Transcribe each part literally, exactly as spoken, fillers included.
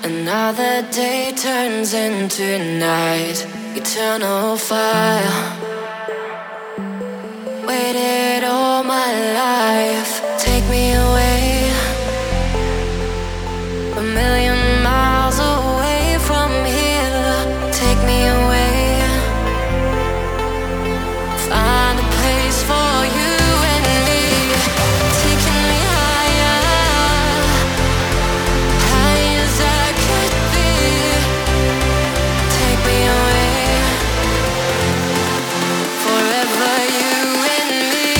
Another day turns into night. Eternal fire. Waited all my life. Take me away. A million miles away from here. Take me away. Find a place for you and me. Taking me higher. High as I could be. Take me away. Forever you and me.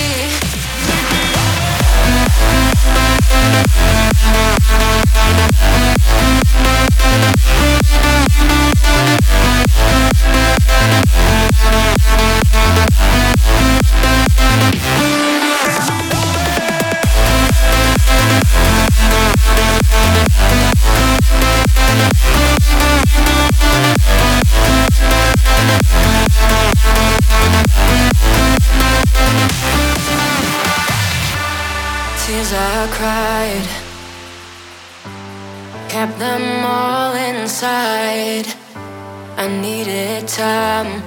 Tears I cried, kept them all inside. I needed time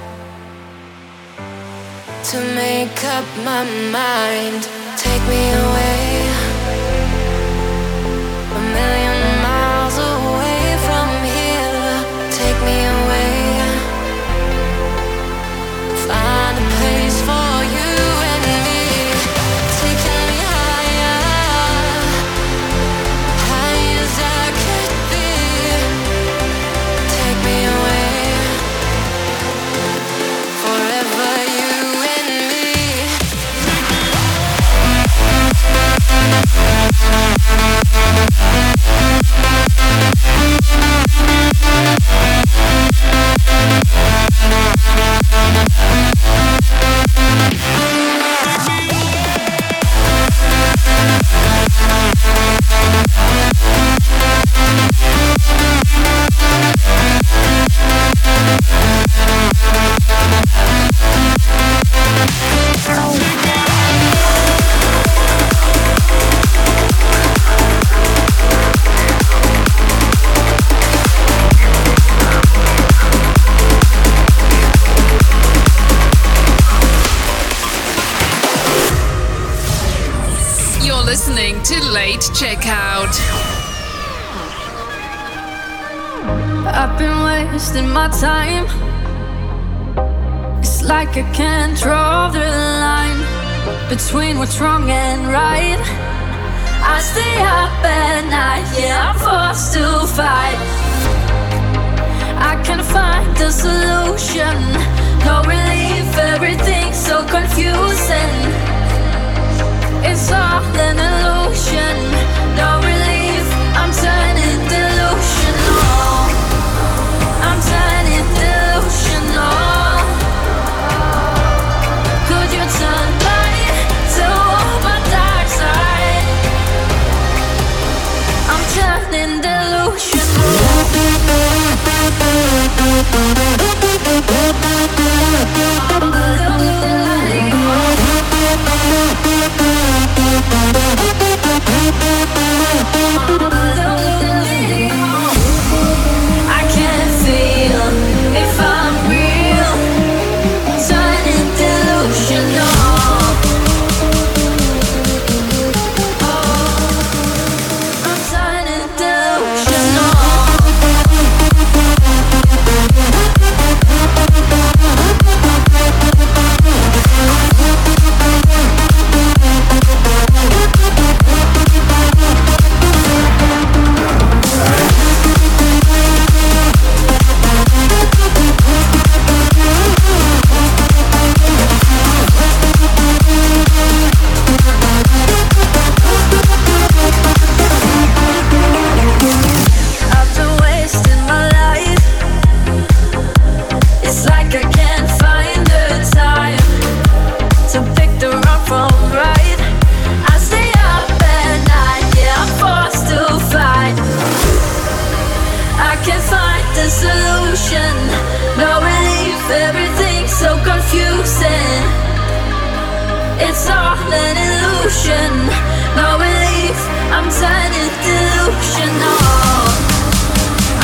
to make up my mind. Take me away. A million miles away from here. Take me away. Find a place for you and me. Taking me higher. High as I could be. Take me away. Forever you and me. Listening to Late Checkout. I've been wasting my time. It's like I can't draw the line between what's wrong and right. I stay up at night, yeah, I'm forced to fight. I can't find the solution, no relief, everything's so confusing. It's all an illusion, no relief, I'm turning delusional. I'm turning delusional. Could you turn light to my dark side? I'm turning delusional. I can't feel if I'm real, turning delusional. I'm turning delusional. It's all an illusion, no relief, I'm turning delusional.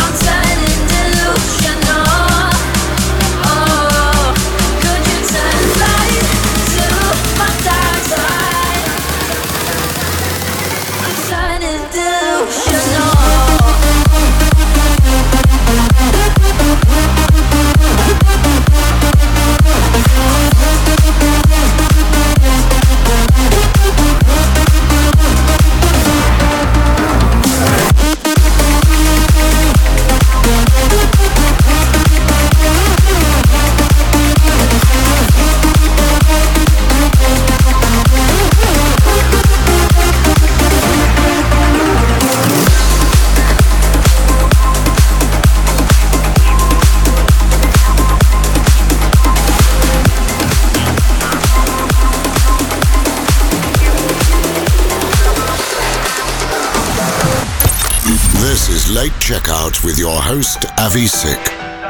Checkout with your host, Avi Sick.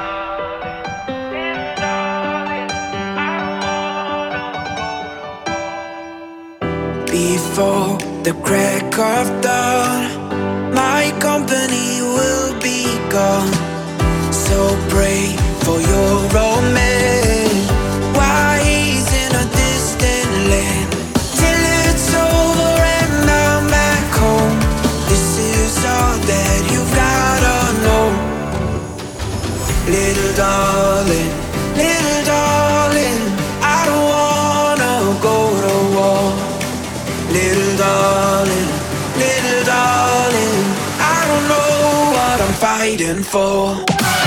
Before the crack of dawn, my company will be gone. So pray for your romance while he's in a distant land. Till it's over and I'm back home. This is all that you've gotta know. Little darling, little darling, I don't wanna go to war. Little darling, little darling, I don't know what I'm fighting for.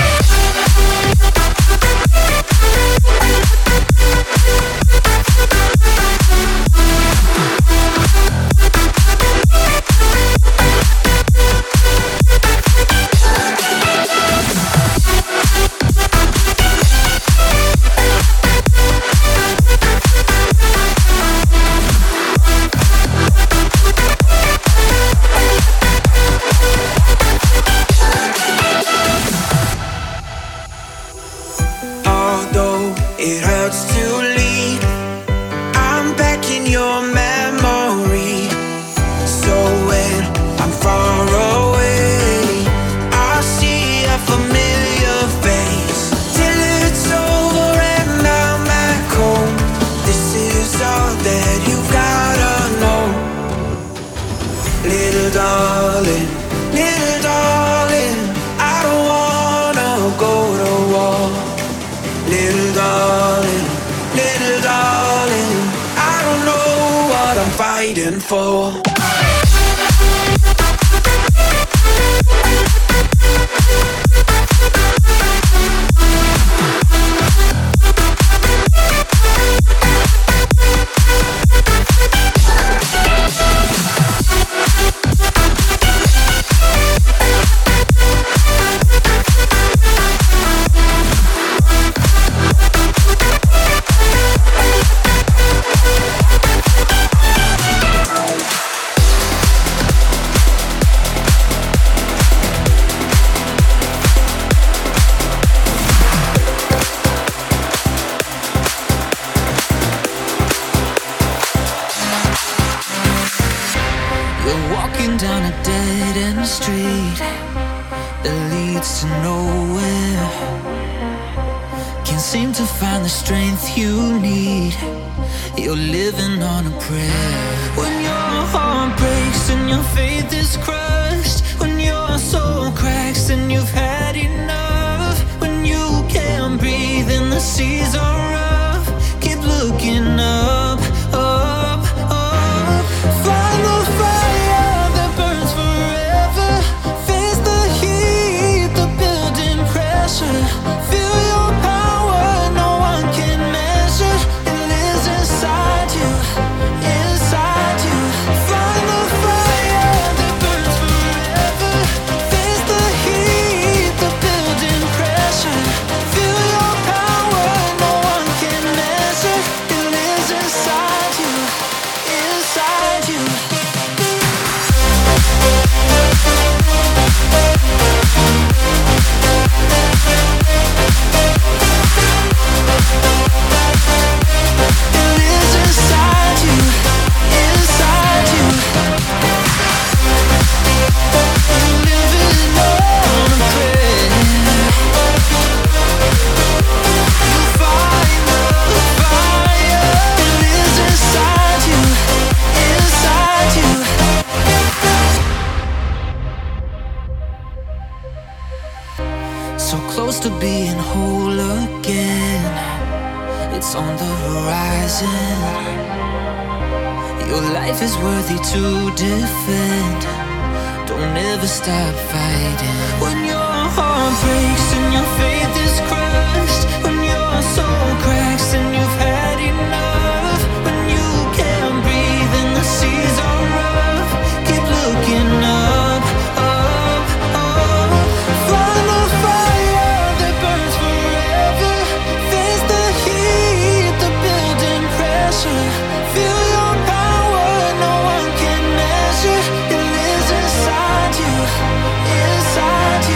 Fighting for. Inside you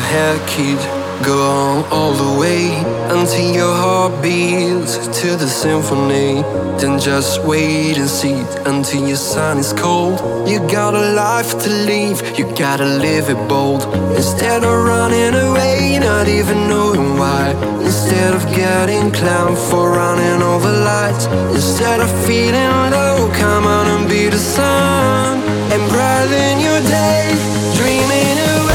ahead, kid. Go on all the way until your heart beats to the symphony. Then just wait and see until your sun is cold. You got a life to live, you gotta live it bold. Instead of running away, not even knowing why. Instead of getting clowned for running over lights. Instead of feeling low, come on and be the sun. And brighten your day, dreaming away.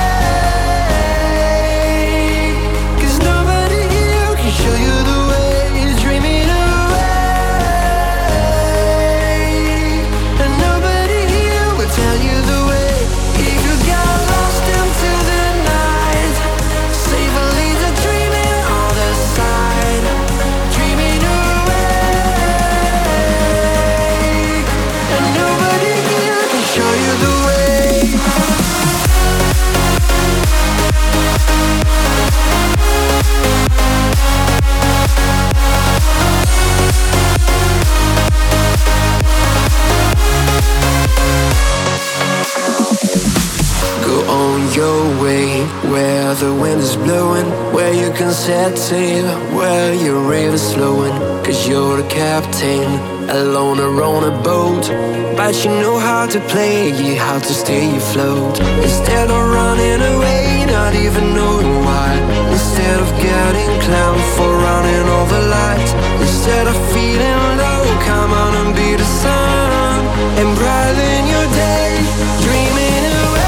Show you the way, dreaming away. And nobody here will tell you the way. If you got lost into the night, safely the dreaming on the side, dreaming away. And nobody here can show you the way. Your way, where the wind is blowing, where you can set sail, where your river's flowing. Cause you're the captain, alone or on a boat. But you know how to play, yeah, how to stay afloat. Instead of running away, not even knowing why. Instead of getting clowned for running over lights. Instead of feeling low, come on and be the sun. And brighten your day, dreaming away.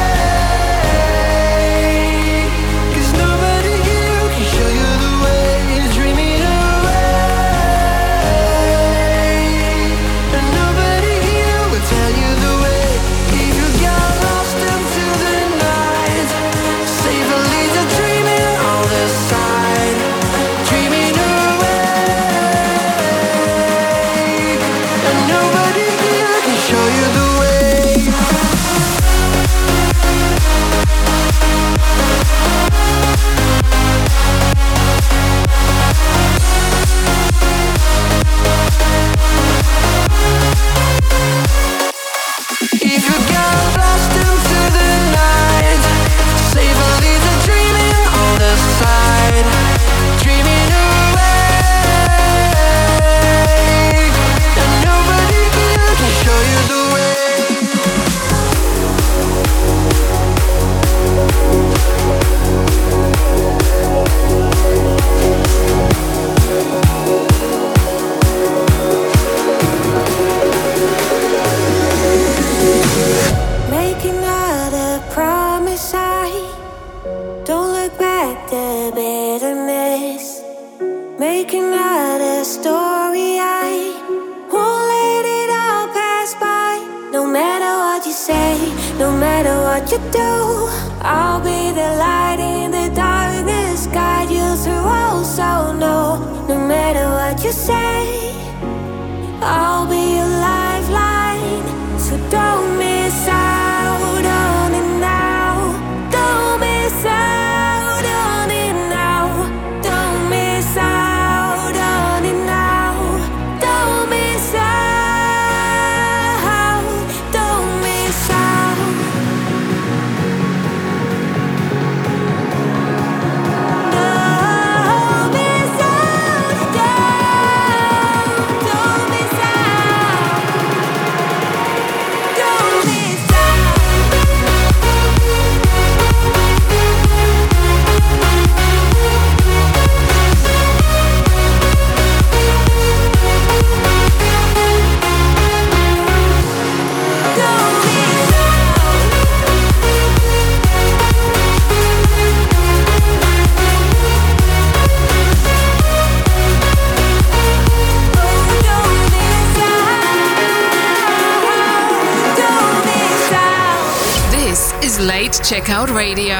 Late Checkout Radio.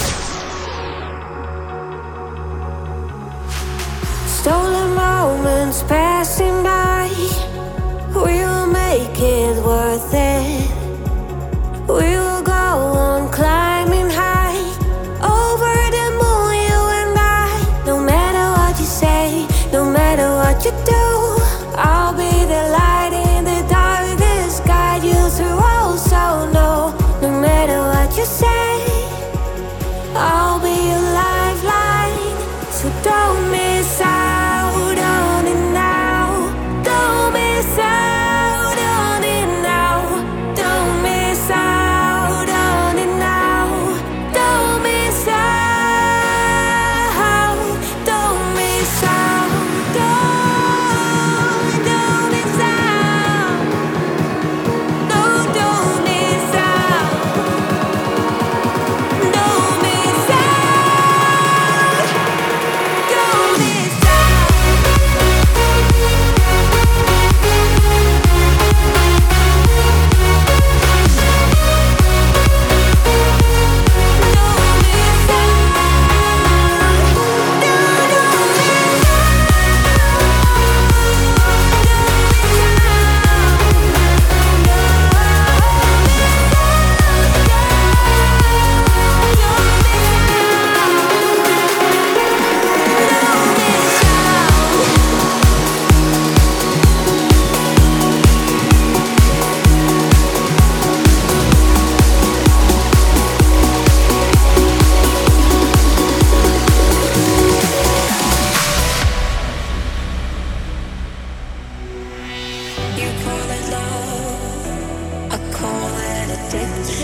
Stolen moments passing by, we'll make it worth it. We will go on climbing high, over the moon, you and I. No matter what you say, no matter what you do, I'll be the light in the darkness, guide you through all, so no. No matter what you say,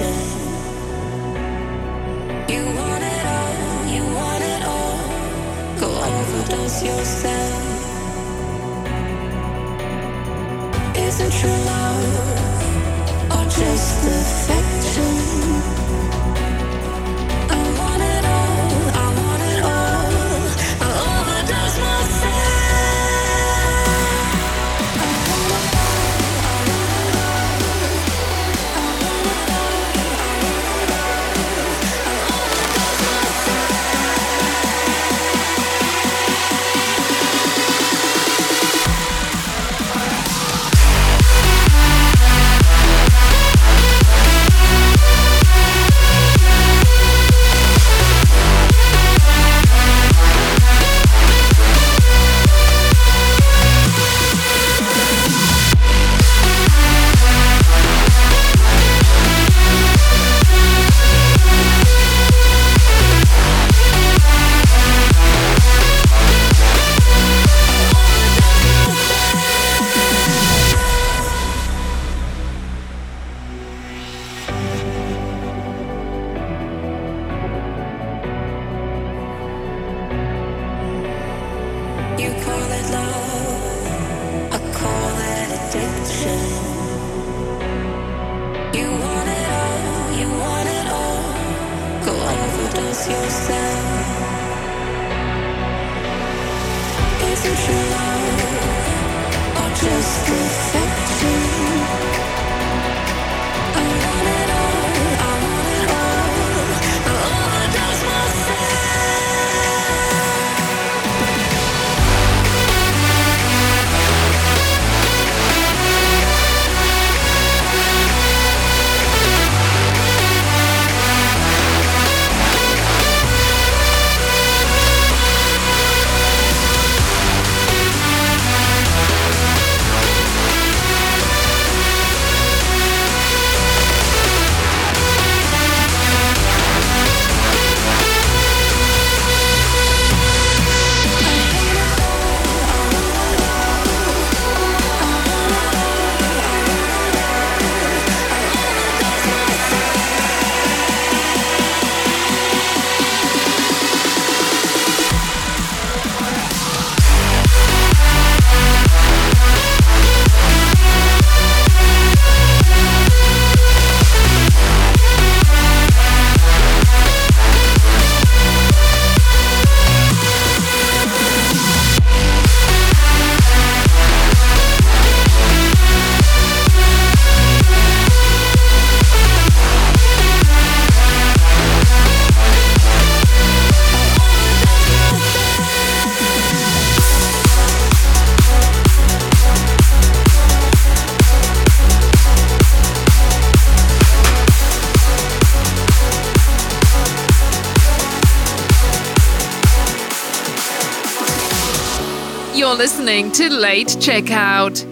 You're listening to Late Checkout.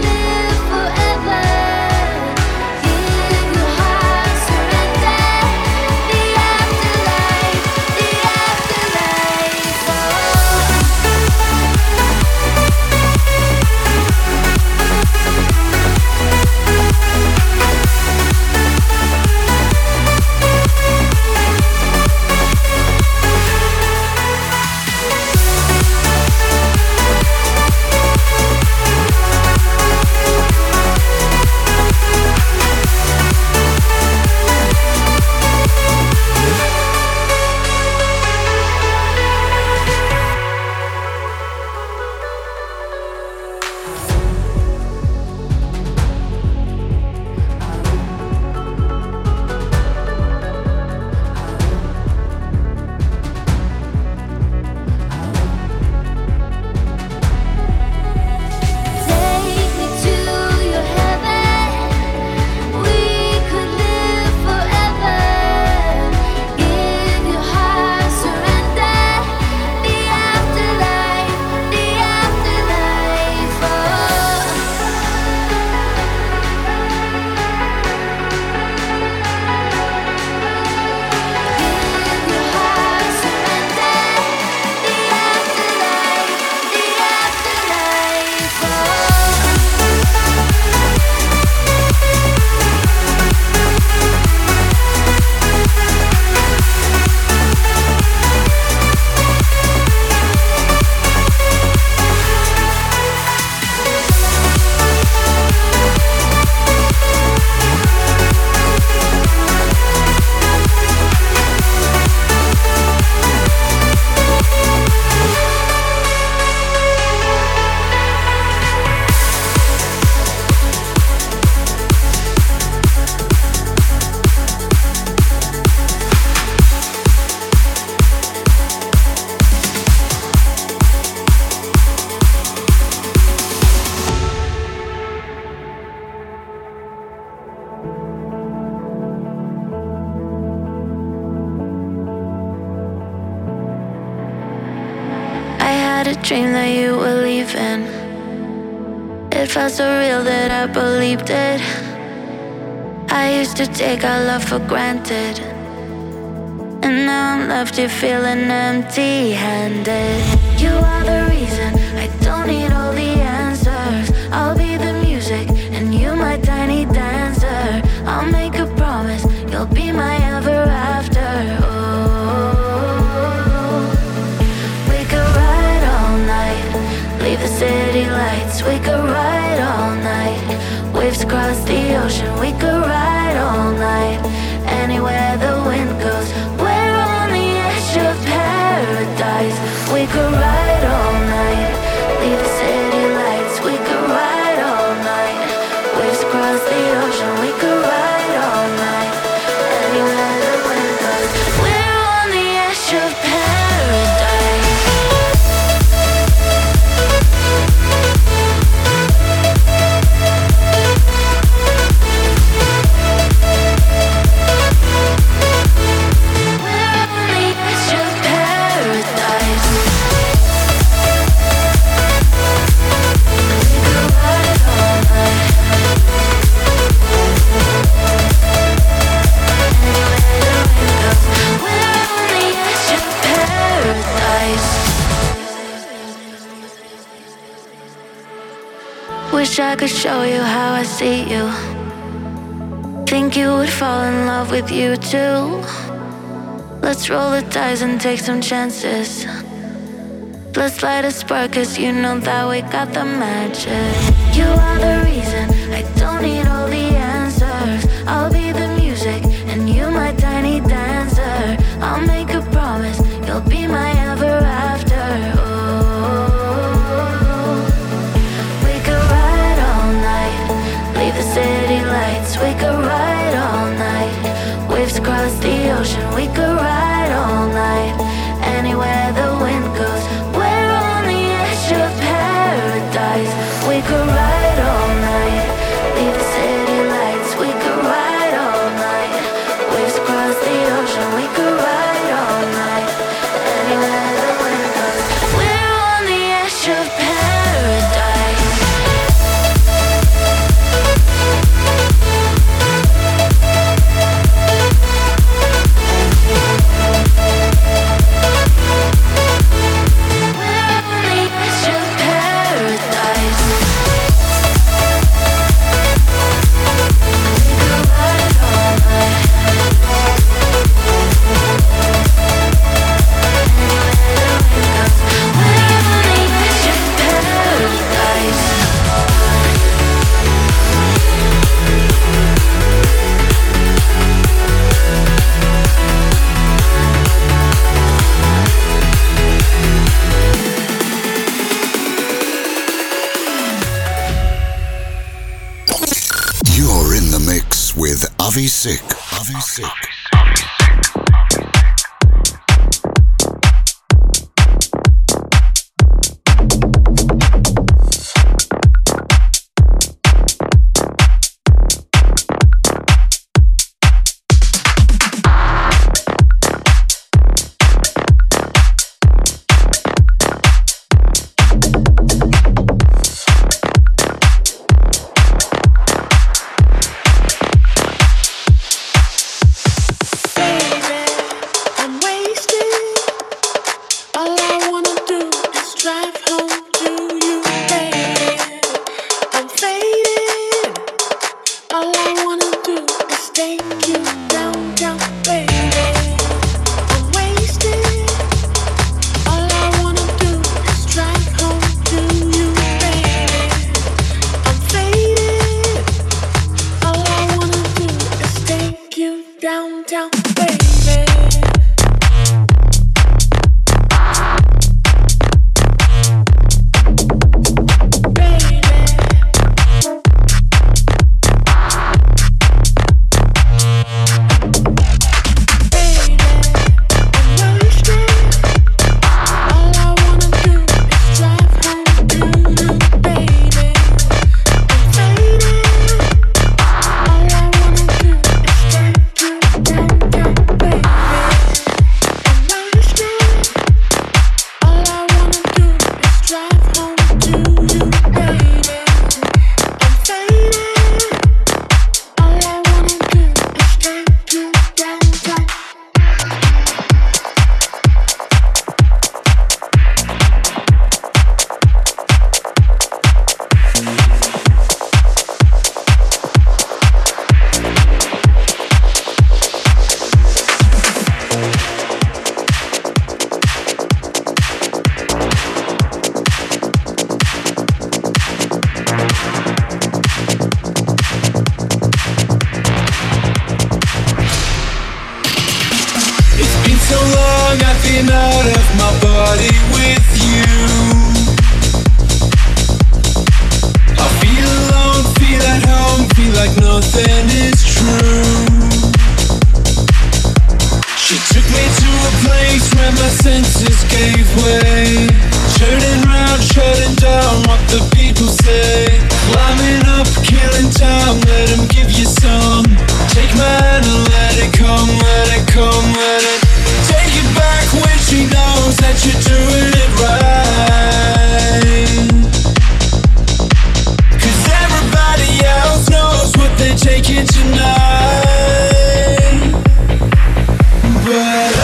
Give your heart surrender. had a dream that you were leaving. It felt so real that I believed it. I used to take our love for granted, and now I'm left here feeling empty-handed. You are the reason I don't need all the answers. I'll be the music and you my tiny dancer. I'll make a promise, you'll be my ever after. Oh, we could ride all night, leave the city lights. We could ride all night, waves across the ocean. We could ride all night, anywhere the wind goes. We're on the edge of paradise. We could ride all night, leave the city lights. We could ride all night, waves across the ocean. We could ride all night, anywhere the wind goes. We're on the edge of paradise. Wish I could show you how I see you. Think you would fall in love with you too. Let's roll the dice and take some chances. Let's light a spark, cause you know that we got the magic. You are the reason I don't need all the answers. I'll be the music and you my tiny dancer. I'll make a promise, you'll be my ever after. Oh, we could ride all night, leave the city lights. We could ride all night, waves across the ocean. We could ride all night, anywhere the wind goes. We're on the edge of paradise. We could ride all night, leave the city lights. We could ride all night, waves across the ocean. We could ride all night, anywhere the wind goes. We're on the edge of paradise. Avi Sick. Avi Sick. shutting down what the people say. Climbing up, killing time, let them give you some. Take mine and let it come, let it come, let it take it back when she knows that you're doing it right. Cause everybody else knows what they're taking tonight. But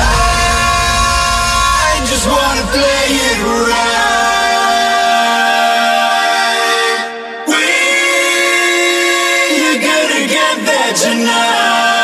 I just wanna play it right. We're gonna get there tonight.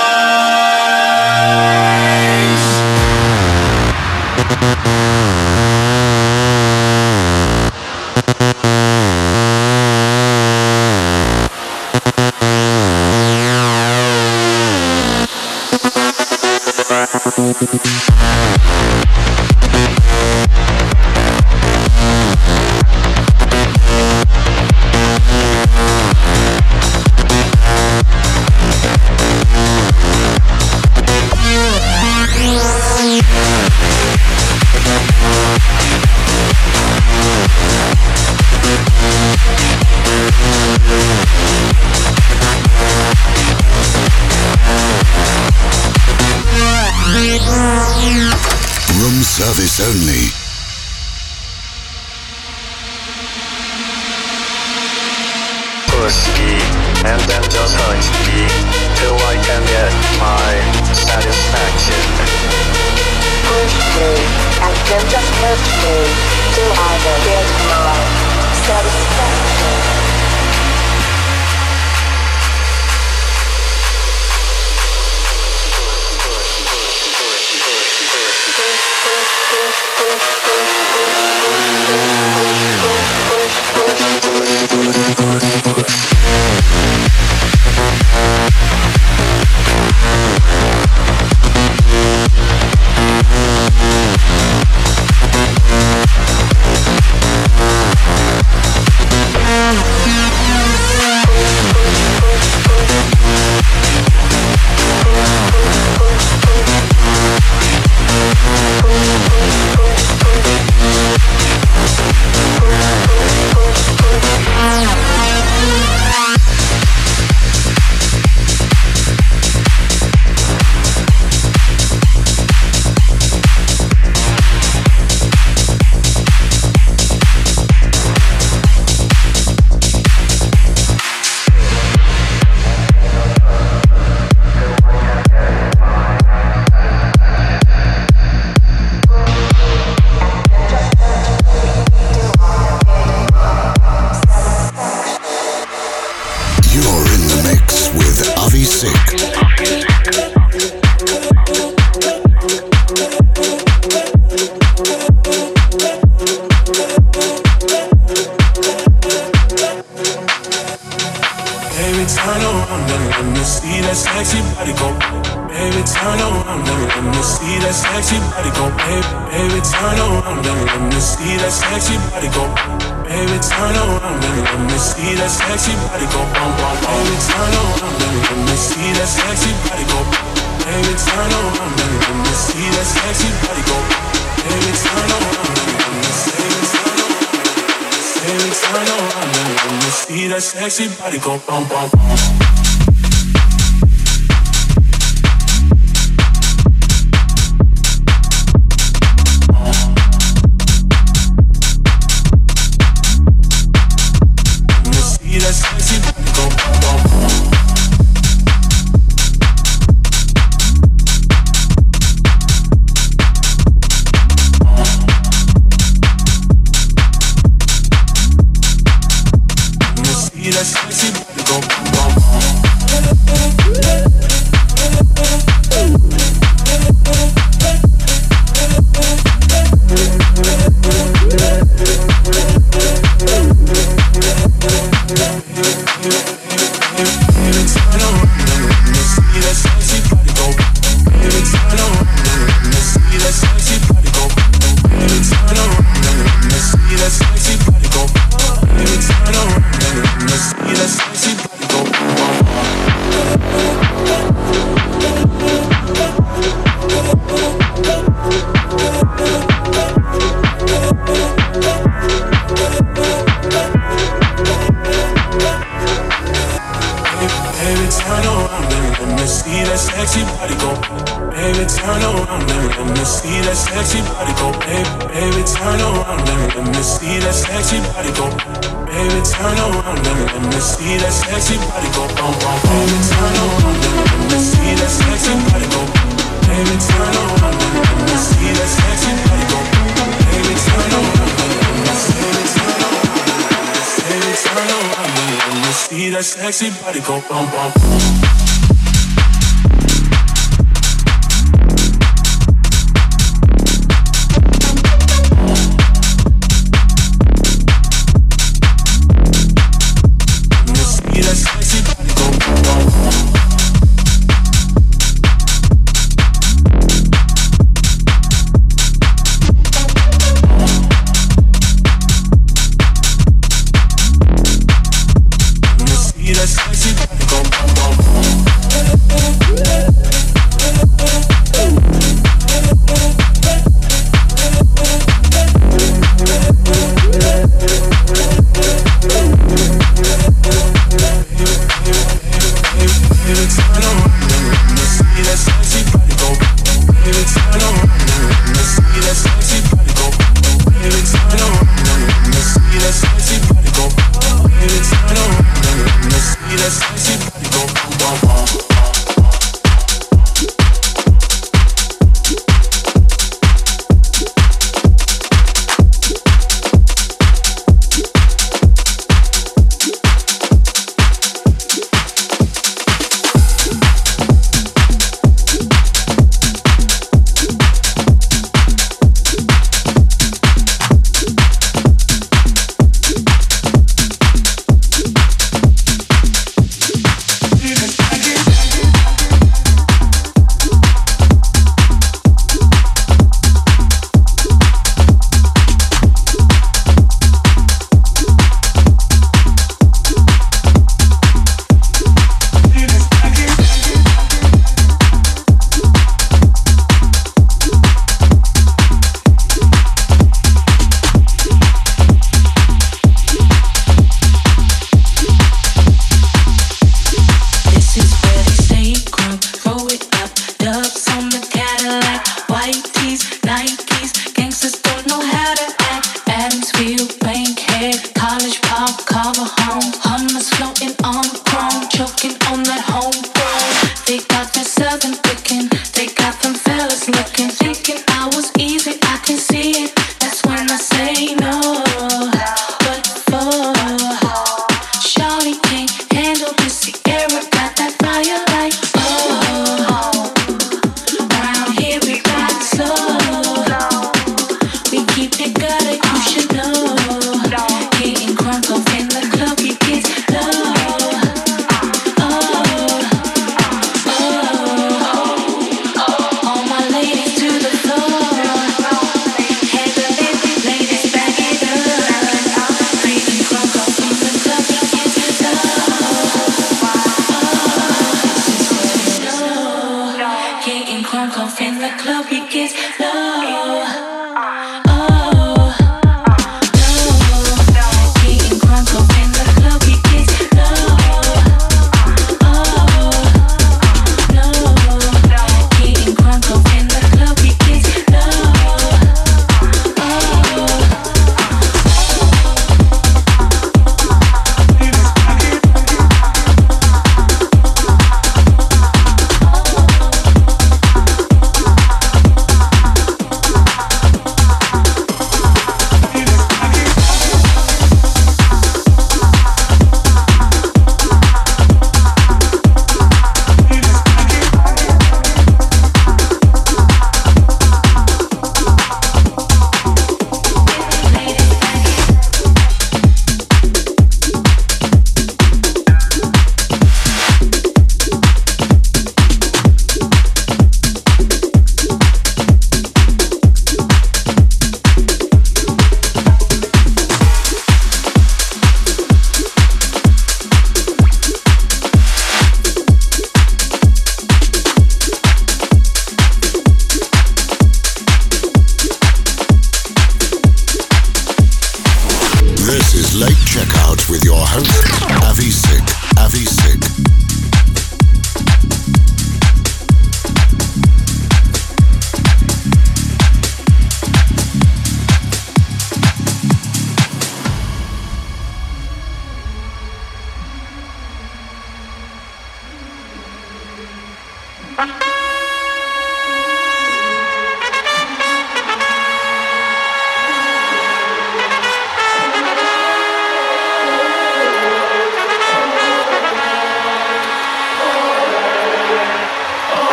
Room service only. Push me, and then just touch me, till I can get my satisfaction. Push me, and then just touch me, till I can get my satisfaction. Sexy body go bum bum bum. Sexy body go bum bum bum. turn around and let me see that sexy body go. Baby, baby, turn around and let me see that sexy body go. Baby, turn around and let me see that sexy body go. Bum, bum, baby, turn around and let me see that sexy body go. Baby, turn around and let me see that sexy body go. Baby, turn around and let me see that turn around and let me baby, turn around and let me see that sexy body go. Bum, bum.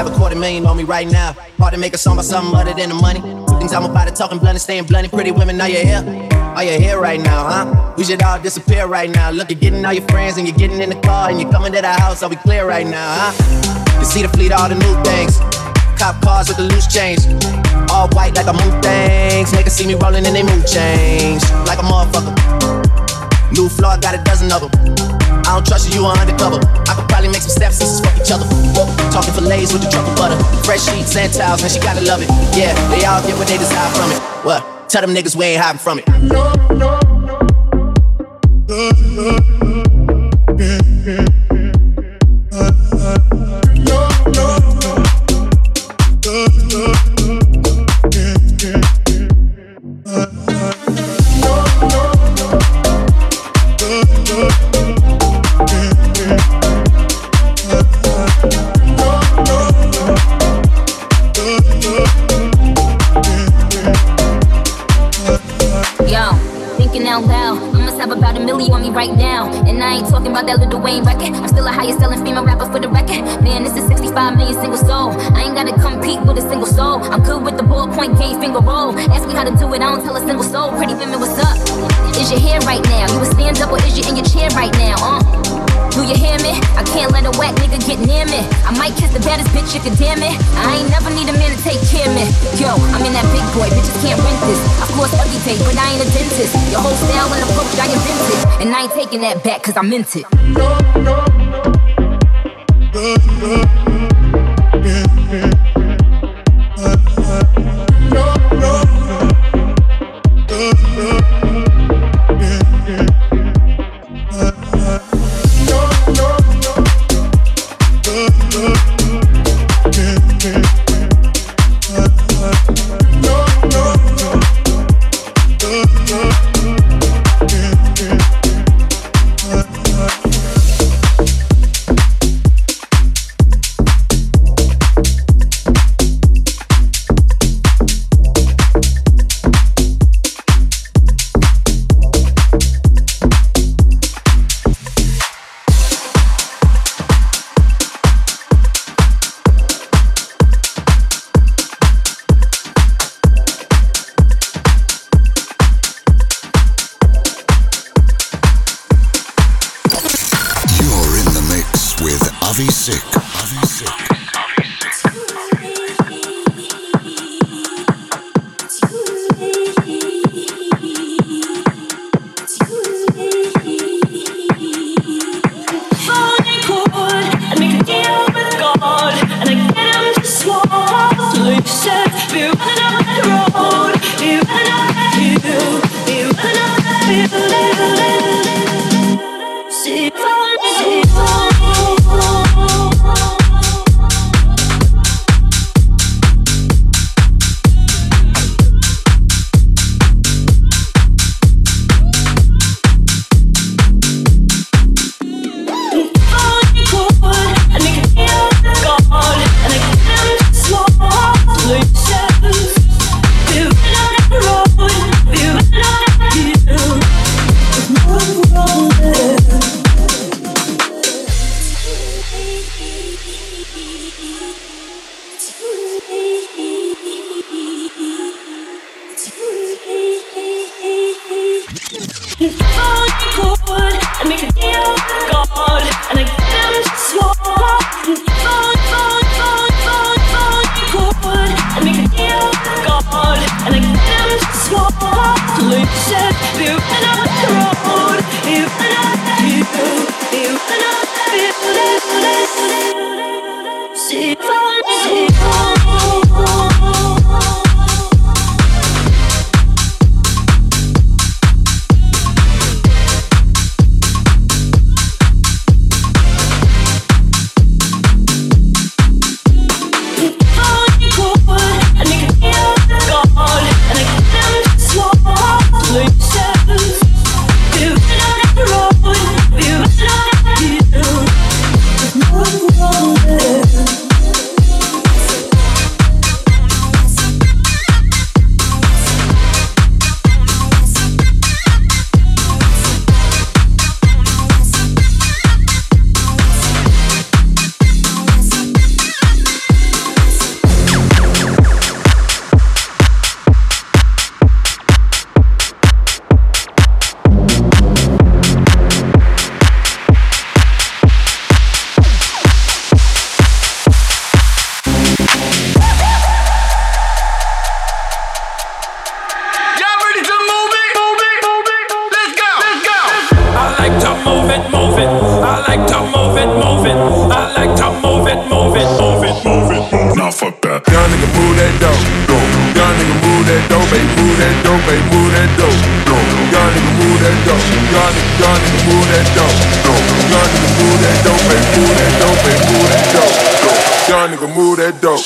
have a quarter million on me right now. Hard to make a song about something other than the money. Two things I'm about to talking blunt and staying blunt. Pretty women, are you here? Are you here right now, huh? We should all disappear right now. Look, you're getting all your friends and you're getting in the car and you're coming to the house. Are we clear right now, huh? You see the fleet, all the new things. Cop cars with the loose change. All white like a moon things. Niggas see me rolling and they mood change. Like a motherfucker. New floor, got a dozen of them. I don't trust you, you are undercover. I could probably make some step sisters fuck each other. Talking fillets with the truffle butter. Fresh sheets and towels, man, she gotta love it. Yeah, they all get what they desire from it. What? Tell them niggas we ain't hiding from it. No, no, no. Right now, and I ain't talking about that Lil Wayne record. I'm still a highest selling female rapper for the record. Man, this is sixty-five million single soul. I ain't gotta compete with a single soul. I'm good with the ballpoint game, finger roll. Ask me how to do it, I don't tell a single soul. Pretty women, what's up? Is your hair right now? You a stand up or is you in your chair right now? Uh. Do you hear me? I can't let a whack nigga get near me. I might kiss the baddest bitch, you can damn it. I ain't never need a man to take care of me. Yo, I'm in that big boy, bitches can't rent this. I floss every day, but I ain't a dentist. Your whole style and approach, I invented. And I ain't taking that back, cause I meant it. No, no, move that dope. Young nigga move that dope, baby, move that dope, baby, move that dope. Young nigga move that dope. Young nigga, young nigga move that dope. Young nigga move that dope, baby, move that dope, baby, move that dope. Young nigga move that dope.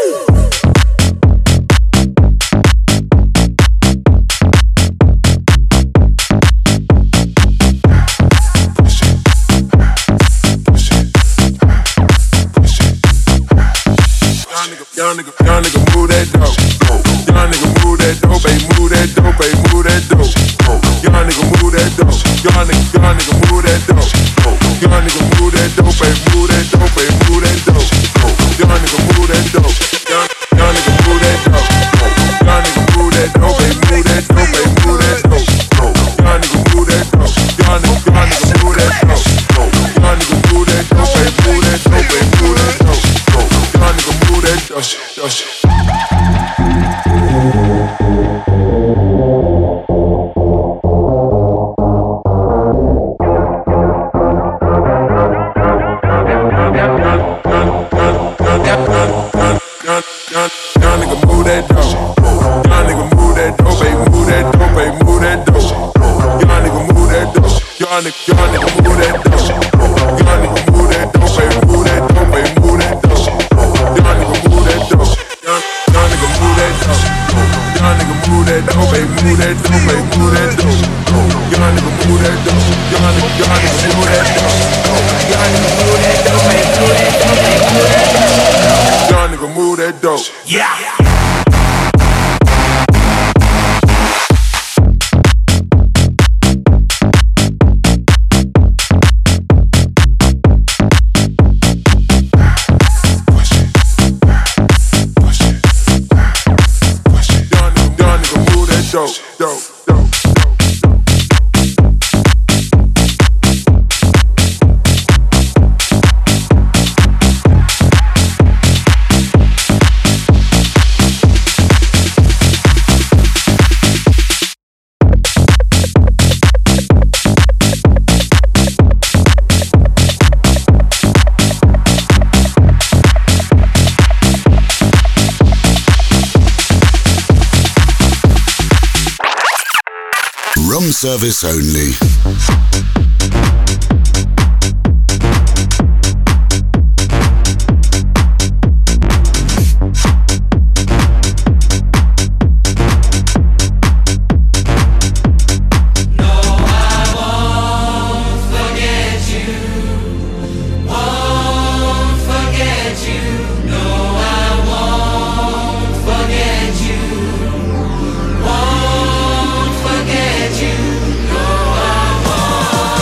Young nigga, young nigga move that dope. Young nigga move that dope, baby, move that dope, baby, move that dope. Young nigga move that dope. Young nigga, young nigga move that dope. Young nigga move that dope, baby, move that dope, baby, move that dope. Young nigga move that dope. Young, young nigga move that dope. Young nigga move that dope, baby, move that dope, baby, move that dope. Young nigga move that dope. Young nigga, young nigga move that dope. Young nigga move that dope, baby, move that dope, baby, move that dope. Young nigga move that dope. Young nigga move that dope. Young nigga move that dope, baby, move that dope, baby, move that dope. Young nigga move that dope. Young nigga, young nigga move that dope. Young nigga move that dope, baby, move that dope, baby, move that dope. Young nigga move that dope. Young, young nigga move that dope. Young nigga move that dope, baby, move that dope, baby, move that dope. Young nigga move that dope. Young nigga, young nigga move that dope. Young nigga move that dope, baby, move that dope, baby, move that dope. Young nigga move that dope. Yeah. Dope, dope, dope. Room service only. Won't forget you. No, I won't.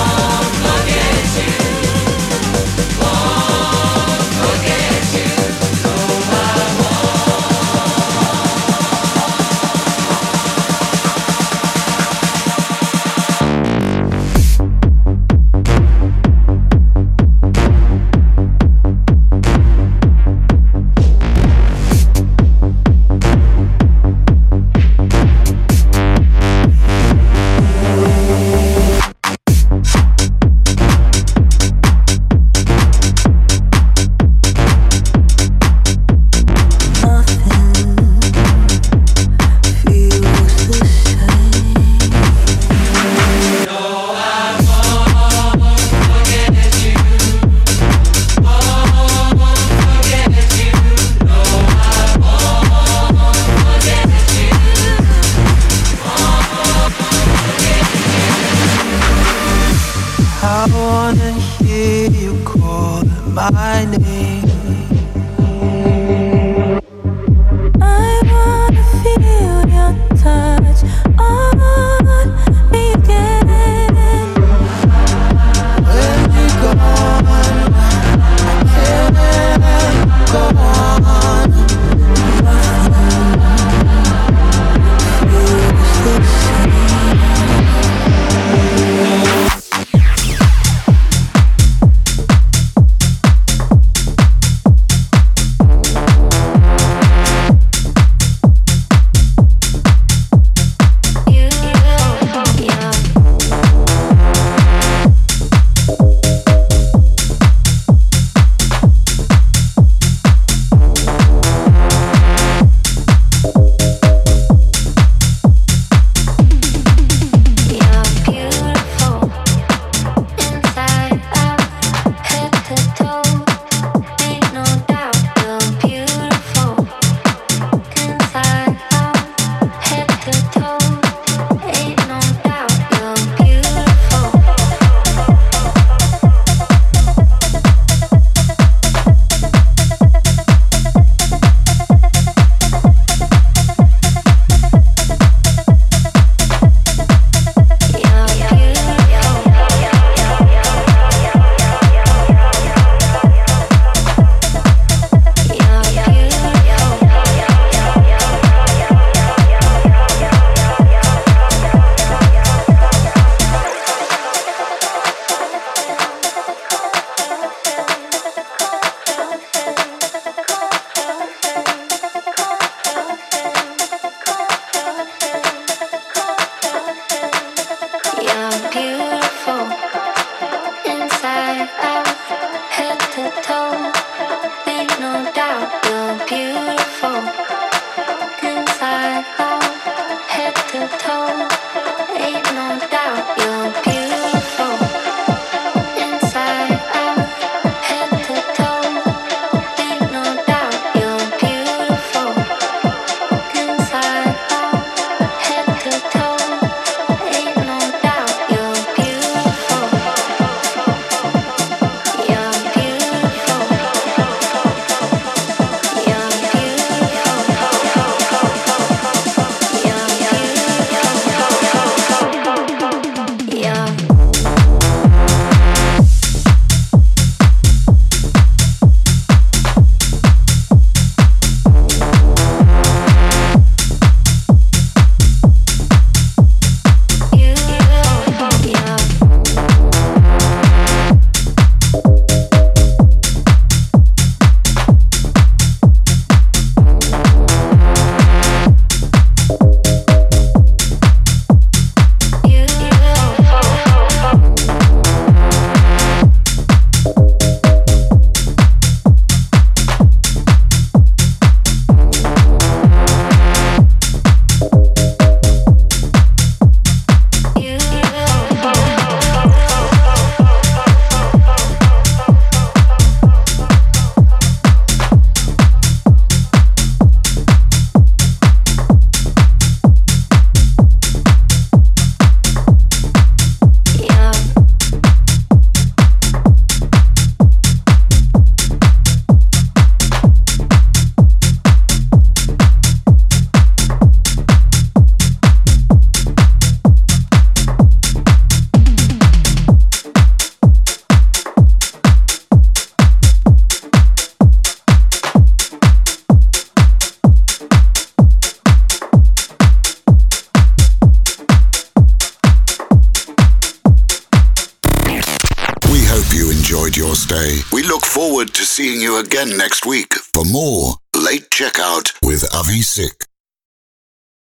enjoyed your stay. We look forward to seeing you again next week for more Late Checkout with Avi Sick.